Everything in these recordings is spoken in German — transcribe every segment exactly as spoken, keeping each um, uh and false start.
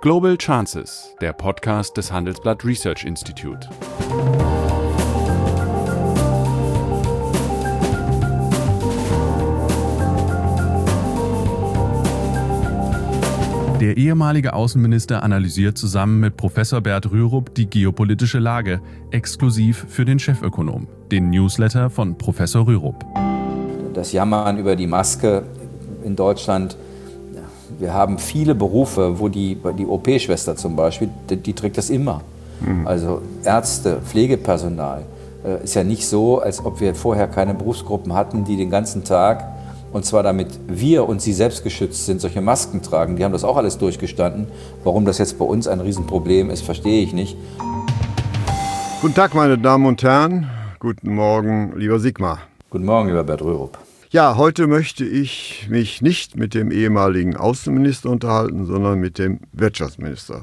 Global Chances, der Podcast des Handelsblatt Research Institute. Der ehemalige Außenminister analysiert zusammen mit Professor Bert Rürup die geopolitische Lage, exklusiv für den Chefökonom, den Newsletter von Professor Rürup. Das Jammern über die Maske in Deutschland, wir haben viele Berufe, wo die, die O P-Schwester zum Beispiel, die, die trägt das immer. Mhm. Also Ärzte, Pflegepersonal. Äh, ist ja nicht so, als ob wir vorher keine Berufsgruppen hatten, die den ganzen Tag, und zwar damit wir und sie selbst geschützt sind, solche Masken tragen. Die haben das auch alles durchgestanden. Warum das jetzt bei uns ein Riesenproblem ist, verstehe ich nicht. Guten Tag, meine Damen und Herren. Guten Morgen, lieber Sigmar. Guten Morgen, lieber Bert Rürup. Ja, heute möchte ich mich nicht mit dem ehemaligen Außenminister unterhalten, sondern mit dem Wirtschaftsminister.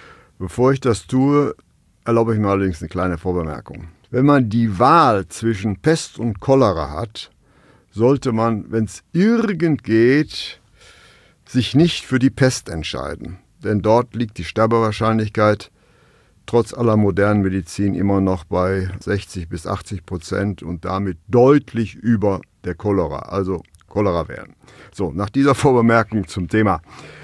Bevor ich das tue, erlaube ich mir allerdings eine kleine Vorbemerkung. Wenn man die Wahl zwischen Pest und Cholera hat, sollte man, wenn es irgend geht, sich nicht für die Pest entscheiden. Denn dort liegt die Sterbewahrscheinlichkeit trotz aller modernen Medizin immer noch bei sechzig bis achtzig Prozent und damit deutlich über der Cholera, also Cholera wählen. So, nach dieser Vorbemerkung zum Thema.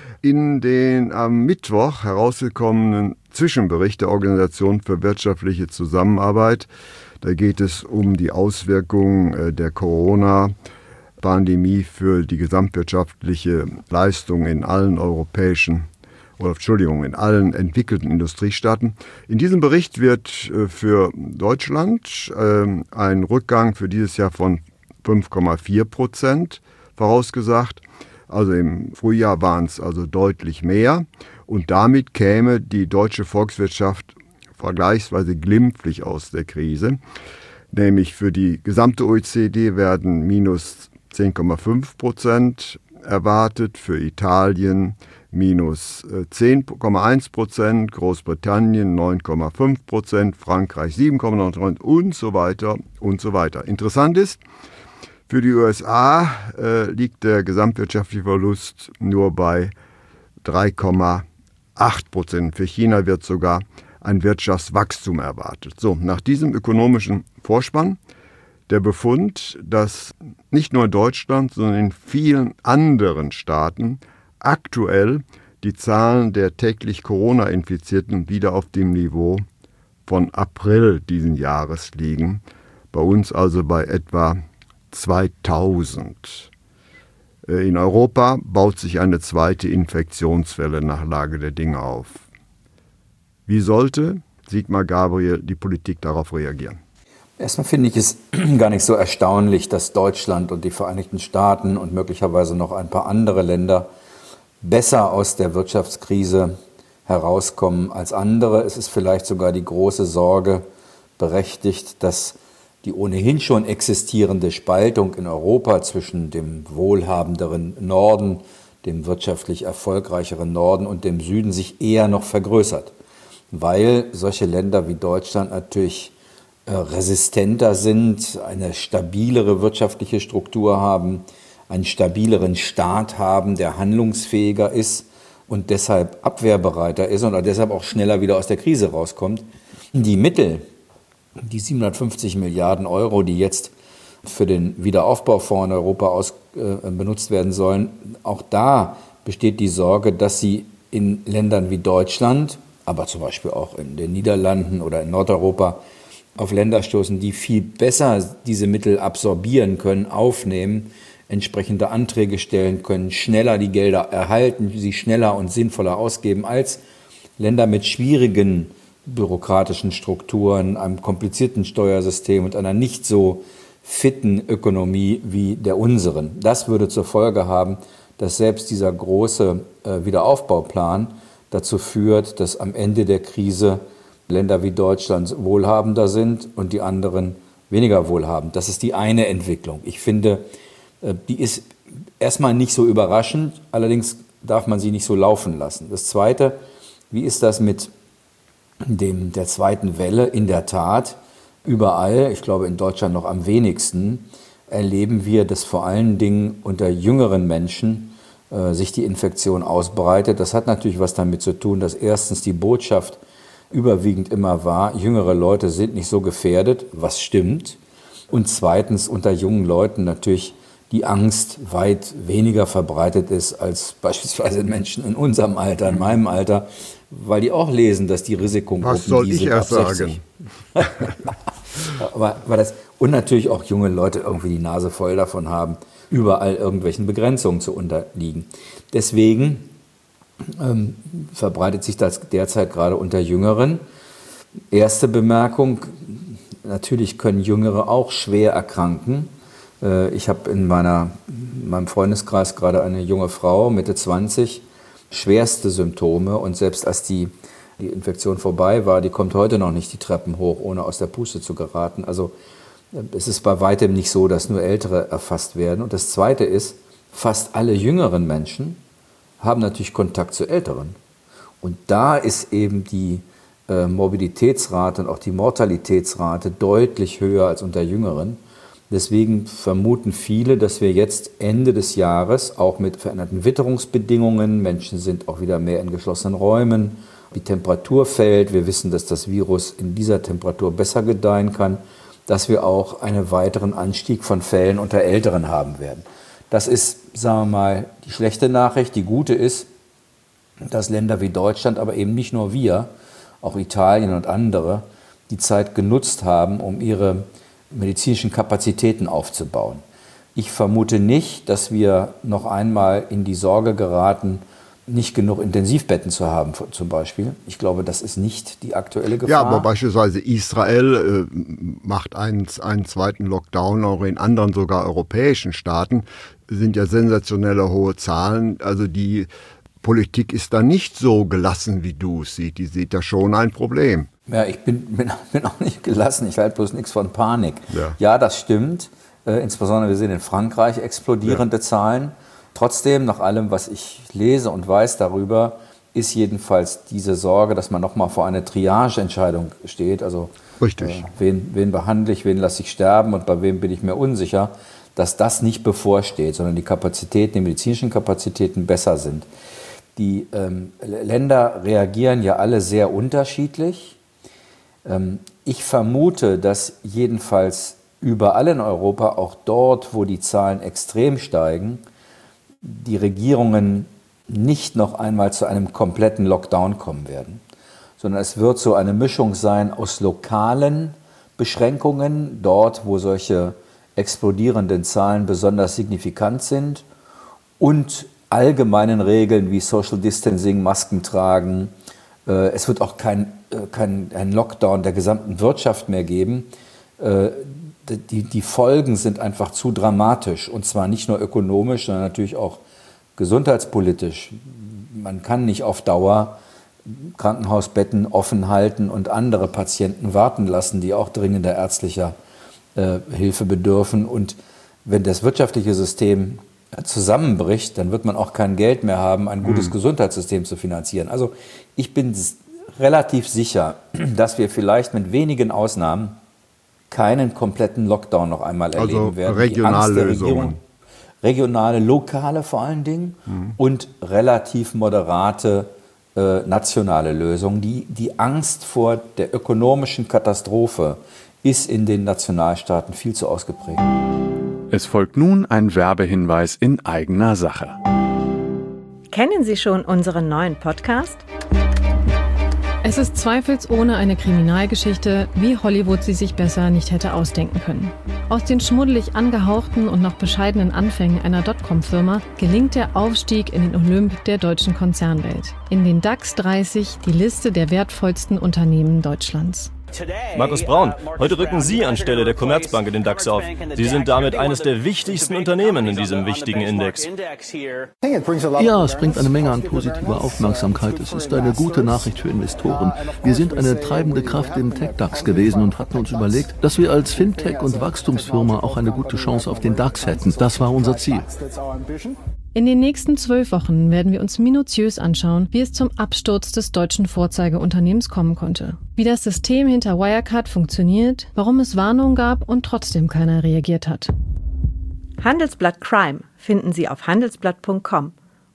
In den am Mittwoch herausgekommenen Zwischenbericht der Organisation für wirtschaftliche Zusammenarbeit, da geht es um die Auswirkungen der Corona-Pandemie für die gesamtwirtschaftliche Leistung in allen europäischen oder Entschuldigung, in allen entwickelten Industriestaaten. In diesem Bericht wird für Deutschland ein Rückgang für dieses Jahr von fünf Komma vier Prozent vorausgesagt. Also im Frühjahr waren es also deutlich mehr. Und damit käme die deutsche Volkswirtschaft vergleichsweise glimpflich aus der Krise. Nämlich für die gesamte O E C D werden minus zehn Komma fünf Prozent erwartet, für Italien minus zehn Komma eins Prozent, Großbritannien neun Komma fünf Prozent, Frankreich sieben Komma neun Prozent und so weiter und so weiter. Interessant ist, für die U S A äh, liegt der gesamtwirtschaftliche Verlust nur bei drei Komma acht Prozent. Für China wird sogar ein Wirtschaftswachstum erwartet. So, nach diesem ökonomischen Vorspann der Befund, dass nicht nur in Deutschland, sondern in vielen anderen Staaten aktuell die Zahlen der täglich Corona-Infizierten wieder auf dem Niveau von April diesen Jahres liegen. Bei uns also bei etwa zweitausend. In Europa baut sich eine zweite Infektionswelle nach Lage der Dinge auf. Wie sollte Sigmar Gabriel die Politik darauf reagieren? Erstmal finde ich es gar nicht so erstaunlich, dass Deutschland und die Vereinigten Staaten und möglicherweise noch ein paar andere Länder besser aus der Wirtschaftskrise herauskommen als andere. Es ist vielleicht sogar die große Sorge berechtigt, dass die ohnehin schon existierende Spaltung in Europa zwischen dem wohlhabenderen Norden, dem wirtschaftlich erfolgreicheren Norden und dem Süden sich eher noch vergrößert, weil solche Länder wie Deutschland natürlich äh, resistenter sind, eine stabilere wirtschaftliche Struktur haben, einen stabileren Staat haben, der handlungsfähiger ist und deshalb abwehrbereiter ist und deshalb auch schneller wieder aus der Krise rauskommt. Die Mittel, die siebenhundertfünfzig Milliarden Euro, die jetzt für den Wiederaufbaufonds in Europa aus, äh, benutzt werden sollen, auch da besteht die Sorge, dass sie in Ländern wie Deutschland, aber zum Beispiel auch in den Niederlanden oder in Nordeuropa, auf Länder stoßen, die viel besser diese Mittel absorbieren können, aufnehmen, entsprechende Anträge stellen können, schneller die Gelder erhalten, sie schneller und sinnvoller ausgeben als Länder mit schwierigen bürokratischen Strukturen, einem komplizierten Steuersystem und einer nicht so fitten Ökonomie wie der unseren. Das würde zur Folge haben, dass selbst dieser große äh, Wiederaufbauplan dazu führt, dass am Ende der Krise Länder wie Deutschland wohlhabender sind und die anderen weniger wohlhabend. Das ist die eine Entwicklung. Ich finde, äh, die ist erstmal nicht so überraschend, allerdings darf man sie nicht so laufen lassen. Das Zweite, wie ist das mit dem, der zweiten Welle? In der Tat, überall, ich glaube in Deutschland noch am wenigsten, erleben wir, dass vor allen Dingen unter jüngeren Menschen äh, sich die Infektion ausbreitet. Das hat natürlich was damit zu tun, dass erstens die Botschaft überwiegend immer war, jüngere Leute sind nicht so gefährdet, was stimmt. Und zweitens unter jungen Leuten natürlich die Angst weit weniger verbreitet ist als beispielsweise Menschen in unserem Alter, in meinem Alter, weil die auch lesen, dass die Risikogruppen, was soll die ich sind erst ab sechzig. sagen? aber, aber das, und natürlich auch junge Leute irgendwie die Nase voll davon haben, überall irgendwelchen Begrenzungen zu unterliegen. Deswegen ähm, verbreitet sich das derzeit gerade unter Jüngeren. Erste Bemerkung, natürlich können Jüngere auch schwer erkranken. Äh, ich habe in meiner, in meinem Freundeskreis gerade eine junge Frau, Mitte zwanzig, schwerste Symptome. Und selbst als die, die Infektion vorbei war, die kommt heute noch nicht die Treppen hoch, ohne aus der Puste zu geraten. Also es ist bei weitem nicht so, dass nur Ältere erfasst werden. Und das Zweite ist, fast alle jüngeren Menschen haben natürlich Kontakt zu Älteren. Und da ist eben die äh, Morbiditätsrate und auch die Mortalitätsrate deutlich höher als unter Jüngeren. Deswegen vermuten viele, dass wir jetzt Ende des Jahres auch mit veränderten Witterungsbedingungen, Menschen sind auch wieder mehr in geschlossenen Räumen, die Temperatur fällt, wir wissen, dass das Virus in dieser Temperatur besser gedeihen kann, dass wir auch einen weiteren Anstieg von Fällen unter Älteren haben werden. Das ist, sagen wir mal, die schlechte Nachricht. Die gute ist, dass Länder wie Deutschland, aber eben nicht nur wir, auch Italien und andere, die Zeit genutzt haben, um ihre medizinischen Kapazitäten aufzubauen. Ich vermute nicht, dass wir noch einmal in die Sorge geraten, nicht genug Intensivbetten zu haben, zum Beispiel. Ich glaube, das ist nicht die aktuelle Gefahr. Ja, aber beispielsweise Israel äh, macht einen, einen zweiten Lockdown, auch in anderen sogar europäischen Staaten sind ja sensationelle hohe Zahlen. Also die Politik ist da nicht so gelassen, wie du es siehst. Die sieht da schon ein Problem. Ja, ich bin, bin, bin auch nicht gelassen. Ich halte bloß nichts von Panik. Ja, ja das stimmt. Äh, insbesondere wir sehen in Frankreich explodierende ja. Zahlen. Trotzdem, nach allem, was ich lese und weiß darüber, ist jedenfalls diese Sorge, dass man nochmal vor einer Triage-Entscheidung steht. Also Richtig. Äh, wen, wen behandle ich, wen lasse ich sterben und bei wem bin ich mir unsicher, dass das nicht bevorsteht, sondern die Kapazitäten, die medizinischen Kapazitäten besser sind. Die ähm, Länder reagieren ja alle sehr unterschiedlich. Ähm, ich vermute, dass jedenfalls überall in Europa, auch dort, wo die Zahlen extrem steigen, die Regierungen nicht noch einmal zu einem kompletten Lockdown kommen werden, sondern es wird so eine Mischung sein aus lokalen Beschränkungen, dort, wo solche explodierenden Zahlen besonders signifikant sind, und allgemeinen Regeln wie Social Distancing, Masken tragen. Es wird auch kein, kein ein Lockdown der gesamten Wirtschaft mehr geben. Die, die Folgen sind einfach zu dramatisch, und zwar nicht nur ökonomisch, sondern natürlich auch gesundheitspolitisch. Man kann nicht auf Dauer Krankenhausbetten offen halten und andere Patienten warten lassen, die auch dringender ärztlicher äh, Hilfe bedürfen. Und wenn das wirtschaftliche System zusammenbricht, dann wird man auch kein Geld mehr haben, ein gutes mhm. Gesundheitssystem zu finanzieren. Also ich bin relativ sicher, dass wir vielleicht mit wenigen Ausnahmen keinen kompletten Lockdown noch einmal erleben also werden. Regionale Lösungen. Regionale, lokale vor allen Dingen mhm. und relativ moderate äh, nationale Lösungen. Die, die Angst vor der ökonomischen Katastrophe ist in den Nationalstaaten viel zu ausgeprägt. Es folgt nun ein Werbehinweis in eigener Sache. Kennen Sie schon unseren neuen Podcast? Es ist zweifelsohne eine Kriminalgeschichte, wie Hollywood sie sich besser nicht hätte ausdenken können. Aus den schmuddelig angehauchten und noch bescheidenen Anfängen einer Dotcom-Firma gelingt der Aufstieg in den Olymp der deutschen Konzernwelt. In den DAX dreißig die Liste der wertvollsten Unternehmen Deutschlands. Markus Braun, heute rücken Sie anstelle der Commerzbank in den DAX auf. Sie sind damit eines der wichtigsten Unternehmen in diesem wichtigen Index. Ja, es bringt eine Menge an positiver Aufmerksamkeit. Es ist eine gute Nachricht für Investoren. Wir sind eine treibende Kraft im Tech-DAX gewesen und hatten uns überlegt, dass wir als Fintech- und Wachstumsfirma auch eine gute Chance auf den DAX hätten. Das war unser Ziel. In den nächsten zwölf Wochen werden wir uns minutiös anschauen, wie es zum Absturz des deutschen Vorzeigeunternehmens kommen konnte. Wie das System hinter Wirecard funktioniert, warum es Warnungen gab und trotzdem keiner reagiert hat. Handelsblatt Crime finden Sie auf handelsblatt punkt com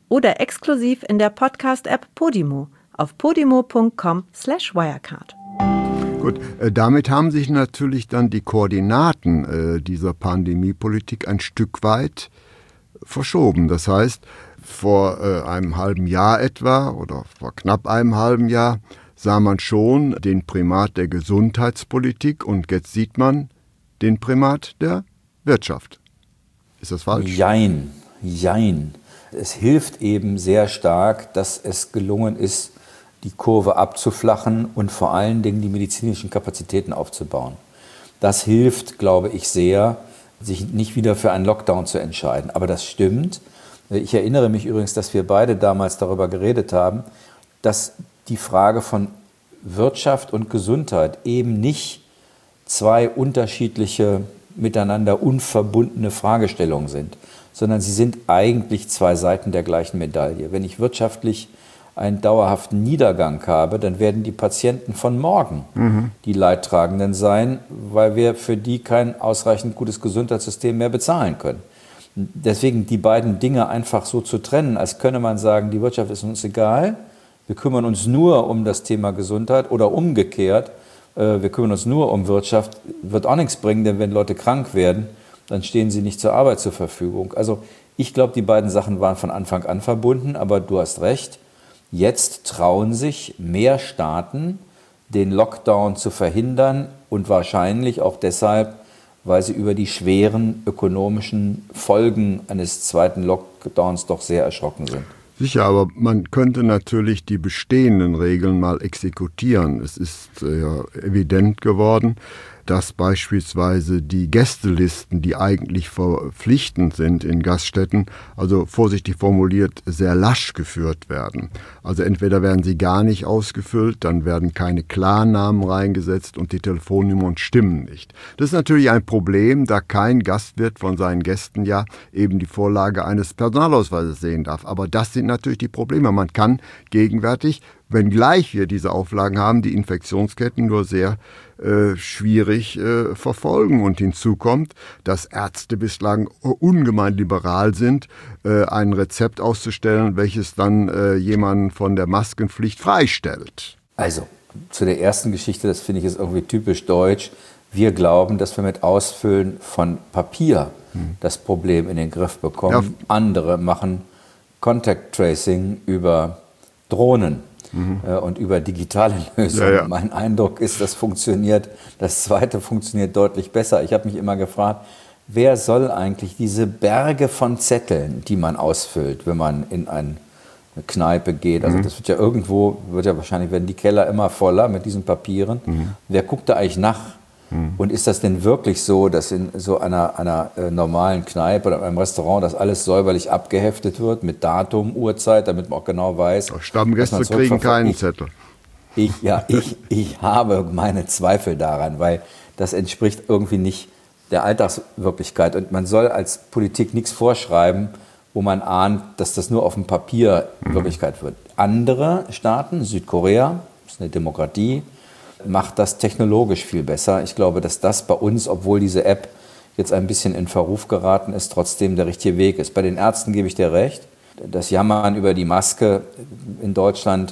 oder exklusiv in der Podcast-App Podimo auf podimo punkt com slash wirecard. Gut, äh, damit haben sich natürlich dann die Koordinaten äh, dieser Pandemiepolitik ein Stück weit verschoben. Das heißt, vor äh, einem halben Jahr etwa oder vor knapp einem halben Jahr sah man schon den Primat der Gesundheitspolitik und jetzt sieht man den Primat der Wirtschaft. Ist das falsch? Jein, jein. Es hilft eben sehr stark, dass es gelungen ist, die Kurve abzuflachen und vor allen Dingen die medizinischen Kapazitäten aufzubauen. Das hilft, glaube ich, sehr, sich nicht wieder für einen Lockdown zu entscheiden. Aber das stimmt. Ich erinnere mich übrigens, dass wir beide damals darüber geredet haben, dass die Frage von Wirtschaft und Gesundheit eben nicht zwei unterschiedliche, miteinander unverbundene Fragestellungen sind, sondern sie sind eigentlich zwei Seiten der gleichen Medaille. Wenn ich wirtschaftlich einen dauerhaften Niedergang habe, dann werden die Patienten von morgen mhm. die Leidtragenden sein, weil wir für die kein ausreichend gutes Gesundheitssystem mehr bezahlen können. Deswegen die beiden Dinge einfach so zu trennen, als könne man sagen, die Wirtschaft ist uns egal, wir kümmern uns nur um das Thema Gesundheit oder umgekehrt, wir kümmern uns nur um Wirtschaft, wird auch nichts bringen, denn wenn Leute krank werden, dann stehen sie nicht zur Arbeit zur Verfügung. Also ich glaube, die beiden Sachen waren von Anfang an verbunden, aber du hast recht, jetzt trauen sich mehr Staaten, den Lockdown zu verhindern und wahrscheinlich auch deshalb, weil sie über die schweren ökonomischen Folgen eines zweiten Lockdowns doch sehr erschrocken sind. Sicher, aber man könnte natürlich die bestehenden Regeln mal exekutieren. Es ist ja evident geworden, dass beispielsweise die Gästelisten, die eigentlich verpflichtend sind in Gaststätten, also vorsichtig formuliert, sehr lasch geführt werden. Also entweder werden sie gar nicht ausgefüllt, dann werden keine Klarnamen reingesetzt und die Telefonnummern stimmen nicht. Das ist natürlich ein Problem, da kein Gastwirt von seinen Gästen ja eben die Vorlage eines Personalausweises sehen darf. Aber das sind natürlich die Probleme. Man kann gegenwärtig, wenngleich wir diese Auflagen haben, die Infektionsketten nur sehr äh, schwierig äh, verfolgen. Und hinzu kommt, dass Ärzte bislang ungemein liberal sind, äh, ein Rezept auszustellen, welches dann äh, jemanden von der Maskenpflicht freistellt. Also, zu der ersten Geschichte, das finde ich ist irgendwie typisch deutsch. Wir glauben, dass wir mit Ausfüllen von Papier hm. das Problem in den Griff bekommen. Ja. Andere machen Contact Tracing über Drohnen. Mhm. Und über digitale Lösungen. Ja, ja. Mein Eindruck ist, das funktioniert, das zweite funktioniert deutlich besser. Ich habe mich immer gefragt, wer soll eigentlich diese Berge von Zetteln, die man ausfüllt, wenn man in eine Kneipe geht, also mhm. das wird ja irgendwo, wird ja wahrscheinlich werden die Keller immer voller mit diesen Papieren. Mhm. Wer guckt da eigentlich nach? Mhm. Und ist das denn wirklich so, dass in so einer, einer äh, normalen Kneipe oder einem Restaurant das alles säuberlich abgeheftet wird mit Datum, Uhrzeit, damit man auch genau weiß. Stammgäste kriegen keinen ich, Zettel. Ich, ja, ich, ich habe meine Zweifel daran, weil das entspricht irgendwie nicht der Alltagswirklichkeit. Und man soll als Politik nichts vorschreiben, wo man ahnt, dass das nur auf dem Papier mhm. Wirklichkeit wird. Andere Staaten, Südkorea, das ist eine Demokratie, macht das technologisch viel besser. Ich glaube, dass das bei uns, obwohl diese App jetzt ein bisschen in Verruf geraten ist, trotzdem der richtige Weg ist. Bei den Ärzten gebe ich dir recht. Das Jammern über die Maske in Deutschland,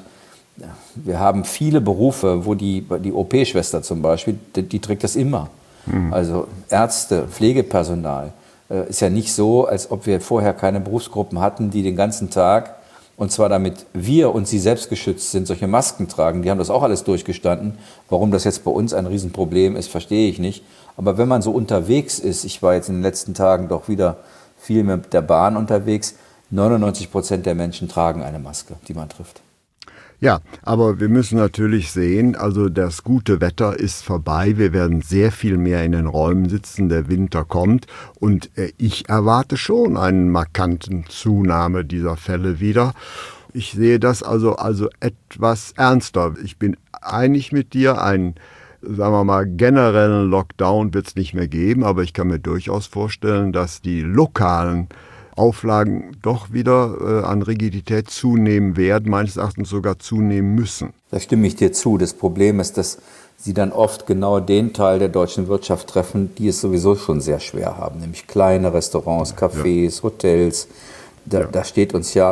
wir haben viele Berufe, wo die, die O P-Schwester zum Beispiel, die, die trägt das immer. Mhm. Also Ärzte, Pflegepersonal. Äh, ist ja nicht so, als ob wir vorher keine Berufsgruppen hatten, die den ganzen Tag, und zwar damit wir und sie selbst geschützt sind, solche Masken tragen. Die haben das auch alles durchgestanden. Warum das jetzt bei uns ein Riesenproblem ist, verstehe ich nicht. Aber wenn man so unterwegs ist, ich war jetzt in den letzten Tagen doch wieder viel mit der Bahn unterwegs, neunundneunzig Prozent der Menschen tragen eine Maske, die man trifft. Ja, aber wir müssen natürlich sehen, also das gute Wetter ist vorbei. Wir werden sehr viel mehr in den Räumen sitzen. Der Winter kommt und ich erwarte schon einen markanten Zunahme dieser Fälle wieder. Ich sehe das also, also etwas ernster. Ich bin einig mit dir, einen, sagen wir mal, generellen Lockdown wird es nicht mehr geben, aber ich kann mir durchaus vorstellen, dass die lokalen Auflagen doch wieder äh, an Rigidität zunehmen werden, meines Erachtens sogar zunehmen müssen. Da stimme ich dir zu. Das Problem ist, dass sie dann oft genau den Teil der deutschen Wirtschaft treffen, die es sowieso schon sehr schwer haben, nämlich kleine Restaurants, Cafés, ja. Hotels. Da, ja. da steht uns ja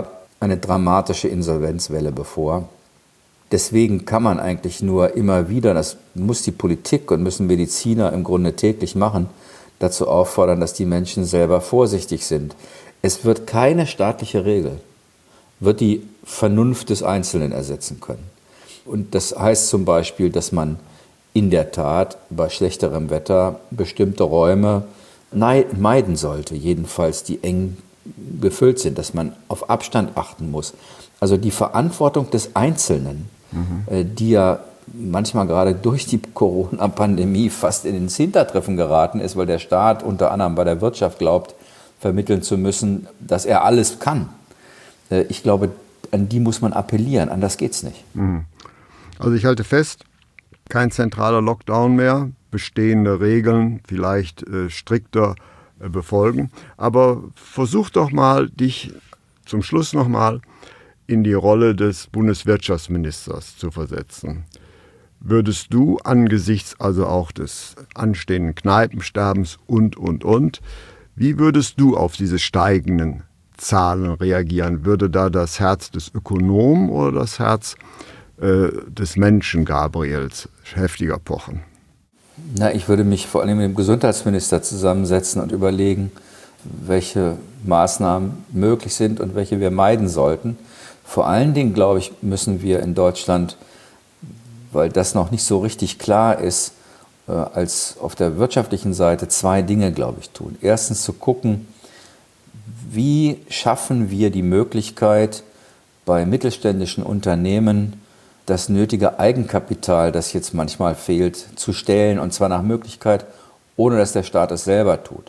eine dramatische Insolvenzwelle bevor. Deswegen kann man eigentlich nur immer wieder, das muss die Politik und müssen Mediziner im Grunde täglich machen, dazu auffordern, dass die Menschen selber vorsichtig sind. Es wird keine staatliche Regel, wird die Vernunft des Einzelnen ersetzen können. Und das heißt zum Beispiel, dass man in der Tat bei schlechterem Wetter bestimmte Räume meiden sollte, jedenfalls die eng gefüllt sind, dass man auf Abstand achten muss. Also die Verantwortung des Einzelnen, mhm. die ja manchmal gerade durch die Corona-Pandemie fast in ins Hintertreffen geraten ist, weil der Staat unter anderem bei der Wirtschaft glaubt, vermitteln zu müssen, dass er alles kann. Ich glaube, an die muss man appellieren, anders geht's nicht. Also ich halte fest, kein zentraler Lockdown mehr, bestehende Regeln vielleicht äh, strikter äh, befolgen. Aber versuch doch mal, dich zum Schluss nochmal in die Rolle des Bundeswirtschaftsministers zu versetzen. Würdest du angesichts also auch des anstehenden Kneipensterbens und, und, und, wie würdest du auf diese steigenden Zahlen reagieren? Würde da das Herz des Ökonomen oder das Herz äh, des Menschen Gabriels heftiger pochen? Na, ich würde mich vor allem mit dem Gesundheitsminister zusammensetzen und überlegen, welche Maßnahmen möglich sind und welche wir meiden sollten. Vor allen Dingen, glaube ich, müssen wir in Deutschland, weil das noch nicht so richtig klar ist, äh, als auf der wirtschaftlichen Seite zwei Dinge, glaube ich, tun. Erstens zu gucken, wie schaffen wir die Möglichkeit, bei mittelständischen Unternehmen das nötige Eigenkapital, das jetzt manchmal fehlt, zu stellen, und zwar nach Möglichkeit, ohne dass der Staat es selber tut.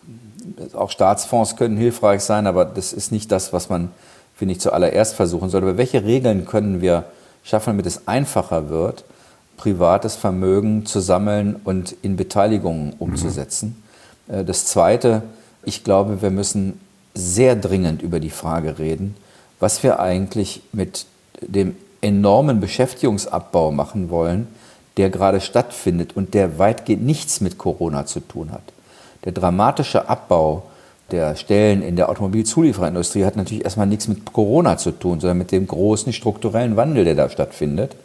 Auch Staatsfonds können hilfreich sein, aber das ist nicht das, was man, finde ich, zuallererst versuchen sollte. Aber welche Regeln können wir schaffen, damit es einfacher wird, privates Vermögen zu sammeln und in Beteiligungen umzusetzen? Mhm. Das Zweite, ich glaube, wir müssen sehr dringend über die Frage reden, was wir eigentlich mit dem enormen Beschäftigungsabbau machen wollen, der gerade stattfindet und der weitgehend nichts mit Corona zu tun hat. Der dramatische Abbau der Stellen in der Automobilzuliefererindustrie hat natürlich erstmal nichts mit Corona zu tun, sondern mit dem großen strukturellen Wandel, der da stattfindet.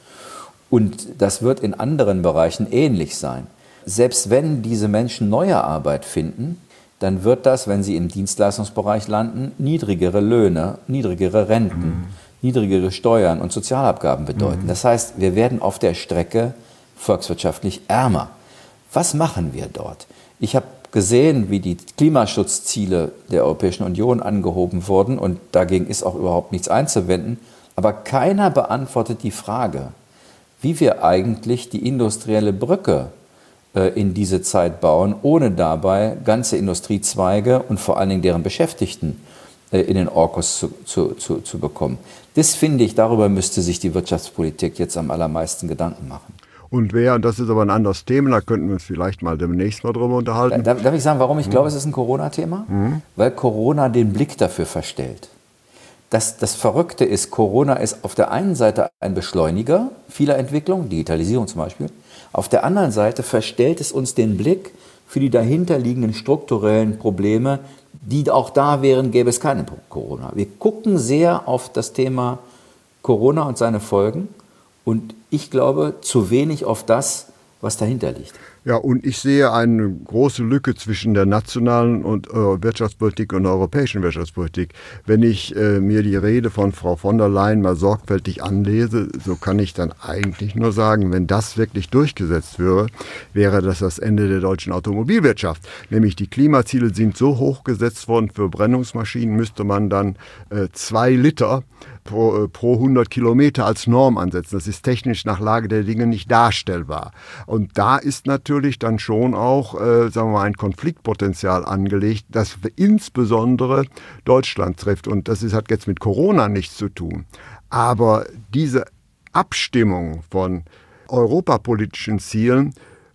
Und das wird in anderen Bereichen ähnlich sein. Selbst wenn diese Menschen neue Arbeit finden, dann wird das, wenn sie im Dienstleistungsbereich landen, niedrigere Löhne, niedrigere Renten, mhm. niedrigere Steuern und Sozialabgaben bedeuten. Mhm. Das heißt, wir werden auf der Strecke volkswirtschaftlich ärmer. Was machen wir dort? Ich habe gesehen, wie die Klimaschutzziele der Europäischen Union angehoben wurden, und dagegen ist auch überhaupt nichts einzuwenden. Aber keiner beantwortet die Frage, wie wir eigentlich die industrielle Brücke äh, in diese Zeit bauen, ohne dabei ganze Industriezweige und vor allen Dingen deren Beschäftigten äh, in den Orkus zu, zu, zu, zu bekommen. Das finde ich, darüber müsste sich die Wirtschaftspolitik jetzt am allermeisten Gedanken machen. Und wer, und das ist aber ein anderes Thema, da könnten wir uns vielleicht mal demnächst mal drüber unterhalten. Darf, darf ich sagen, warum ich glaube, es ist ein Corona-Thema? Mhm. Weil Corona den Blick dafür verstellt. Das, das Verrückte ist, Corona ist auf der einen Seite ein Beschleuniger vieler Entwicklungen, Digitalisierung zum Beispiel. Auf der anderen Seite verstellt es uns den Blick für die dahinterliegenden strukturellen Probleme, die auch da wären, gäbe es keine Corona. Wir gucken sehr auf das Thema Corona und seine Folgen. Und ich glaube, zu wenig auf das, was dahinter liegt. Ja, und ich sehe eine große Lücke zwischen der nationalen und, äh, Wirtschaftspolitik und der europäischen Wirtschaftspolitik. Wenn ich äh, mir die Rede von Frau von der Leyen mal sorgfältig anlese, so kann ich dann eigentlich nur sagen, wenn das wirklich durchgesetzt wäre, wäre das das Ende der deutschen Automobilwirtschaft. Nämlich die Klimaziele sind so hoch gesetzt worden, für Brennungsmaschinen müsste man dann äh, zwei Liter Pro, äh, pro hundert Kilometer als Norm ansetzen. Das ist technisch nach Lage der Dinge nicht darstellbar. Und da ist natürlich dann schon auch, äh, sagen wir mal, ein Konfliktpotenzial angelegt, das insbesondere Deutschland trifft. Und das ist, hat jetzt mit Corona nichts zu tun. Aber diese Abstimmung von europapolitischen Zielen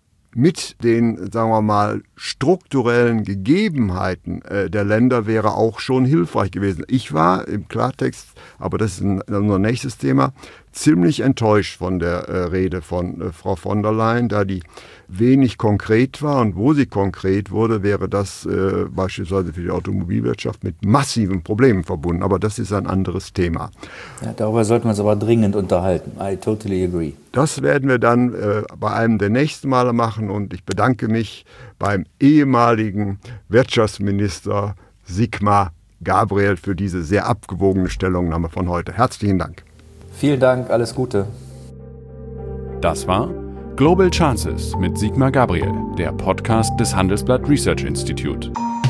mit den, sagen wir mal, strukturellen Gegebenheiten äh, der Länder wäre auch schon hilfreich gewesen. Ich war im Klartext, aber das ist ein, unser nächstes Thema, ziemlich enttäuscht von der äh, Rede von äh, Frau von der Leyen, da die wenig konkret war. Und wo sie konkret wurde, wäre das äh, beispielsweise für die Automobilwirtschaft mit massiven Problemen verbunden. Aber das ist ein anderes Thema. Ja, darüber sollten wir uns aber dringend unterhalten. I totally agree. Das werden wir dann äh, bei einem der nächsten Male machen. Und ich bedanke mich beim ehemaligen Wirtschaftsminister Sigmar Gabriel für diese sehr abgewogene Stellungnahme von heute. Herzlichen Dank. Vielen Dank, alles Gute. Das war Global Chances mit Sigmar Gabriel, der Podcast des Handelsblatt Research Institute.